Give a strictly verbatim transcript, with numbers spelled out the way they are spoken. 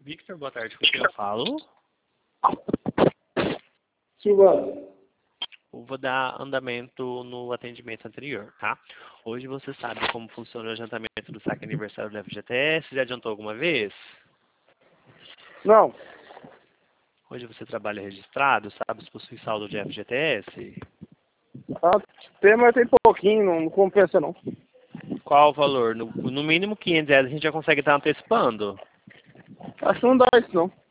Victor, boa tarde, com quem eu falo? Silvano. Eu vou dar andamento no atendimento anterior, tá? Hoje você sabe como funciona o adiantamento do saque aniversário do F G T S? Já adiantou alguma vez? Não. Hoje você trabalha registrado, sabe se possui saldo de F G T S? Ah, tem, mas tem pouquinho, não compensa não. Qual o valor? No, no mínimo quinhentos reais a gente já consegue estar antecipando. Acho que não dá isso não.